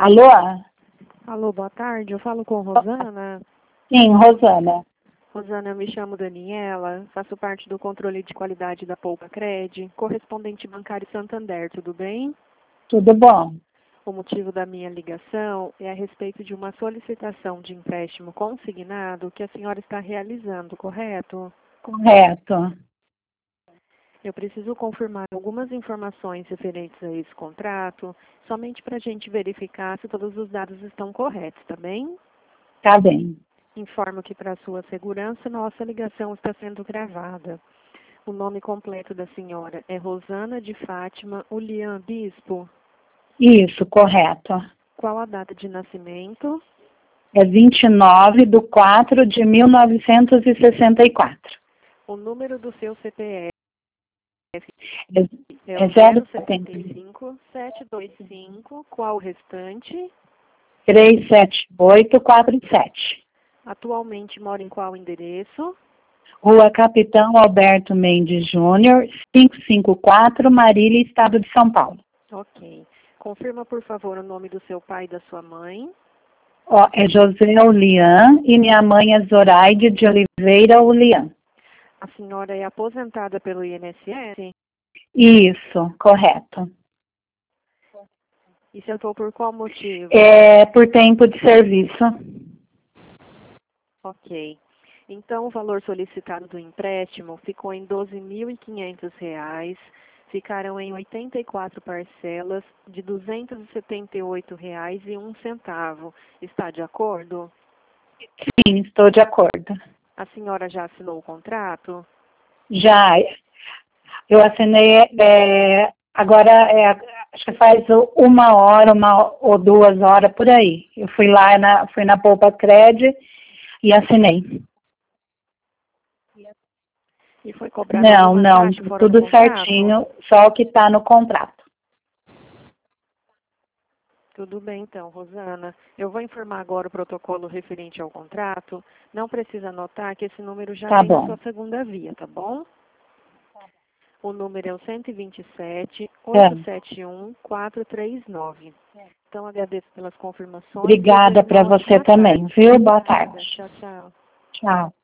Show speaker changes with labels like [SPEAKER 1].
[SPEAKER 1] Alô?
[SPEAKER 2] Alô, boa tarde. Eu falo com Rosana.
[SPEAKER 1] Sim, Rosana.
[SPEAKER 2] Rosana, eu me chamo Daniela, faço parte do controle de qualidade da Poupa Cred, correspondente bancário Santander, tudo bem?
[SPEAKER 1] Tudo bom?
[SPEAKER 2] O motivo da minha ligação é a respeito de uma solicitação de empréstimo consignado que a senhora está realizando, correto?
[SPEAKER 1] Correto.
[SPEAKER 2] Eu preciso confirmar algumas informações referentes a esse contrato, somente para a gente verificar se todos os dados estão corretos, tá bem?
[SPEAKER 1] Tá bem.
[SPEAKER 2] Informo que, para sua segurança, nossa ligação está sendo gravada. O nome completo da senhora é Rosana de Fátima Ulian Bispo.
[SPEAKER 1] Isso, correto.
[SPEAKER 2] Qual a data de nascimento?
[SPEAKER 1] É 29/4/1964.
[SPEAKER 2] O número do seu CPF é
[SPEAKER 1] É
[SPEAKER 2] o 075 725. Qual o restante?
[SPEAKER 1] 37847.
[SPEAKER 2] Atualmente mora em qual endereço?
[SPEAKER 1] Rua Capitão Alberto Mendes Júnior, 554, Marília, Estado de São Paulo.
[SPEAKER 2] Ok. Confirma, por favor, o nome do seu pai e da sua mãe.
[SPEAKER 1] Ó, é José Ulian e minha mãe é Zoraide de Oliveira Ulian.
[SPEAKER 2] A senhora é aposentada pelo INSS?
[SPEAKER 1] Isso, correto.
[SPEAKER 2] E sentou por qual motivo?
[SPEAKER 1] É por tempo de serviço.
[SPEAKER 2] Ok. Então, o valor solicitado do empréstimo ficou em R$ 12.500. Ficaram em 84 parcelas de R$ 278,01. Está de acordo?
[SPEAKER 1] Sim, estou de acordo.
[SPEAKER 2] A senhora já assinou o contrato?
[SPEAKER 1] Já, eu assinei, agora, acho que faz 1 hora, 1 ou 2 horas, por aí. Eu fui na Poupa Cred e assinei.
[SPEAKER 2] E foi cobrada
[SPEAKER 1] Não,
[SPEAKER 2] alguma
[SPEAKER 1] não,
[SPEAKER 2] taxa fora do
[SPEAKER 1] tudo
[SPEAKER 2] contrato?
[SPEAKER 1] certinho, só o que está no contrato.
[SPEAKER 2] Tudo bem, então, Rosana. Eu vou informar agora o protocolo referente ao contrato. Não precisa anotar que esse número já
[SPEAKER 1] Tá
[SPEAKER 2] vem na
[SPEAKER 1] bom.
[SPEAKER 2] sua segunda via, tá bom? O número é o 127
[SPEAKER 1] É.
[SPEAKER 2] 871 439. Então, agradeço pelas confirmações.
[SPEAKER 1] Obrigada
[SPEAKER 2] Desejo uma
[SPEAKER 1] para você
[SPEAKER 2] ótima
[SPEAKER 1] também,
[SPEAKER 2] tarde.
[SPEAKER 1] viu? Boa
[SPEAKER 2] Nada.
[SPEAKER 1] tarde.
[SPEAKER 2] Tchau, tchau.
[SPEAKER 1] Tchau.